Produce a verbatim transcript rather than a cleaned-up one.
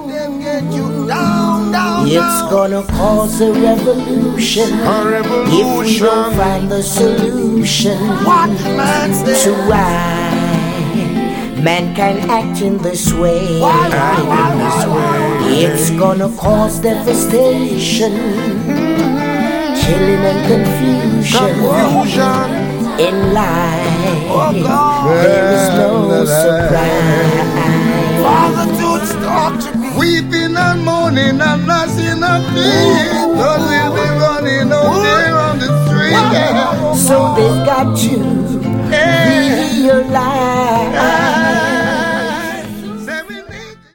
It's gonna cause a revolution, A revolution. if we don't find the solution What man said. to why mankind act in this way. Why, why, why, why, why? It's gonna cause devastation, killing and confusion, Confusion. in life. Oh God. There is no surprise. Father, don't talk to me. Weeping and mourning and gnashing of teeth. Lord will be running out there on the street. So they've got to realize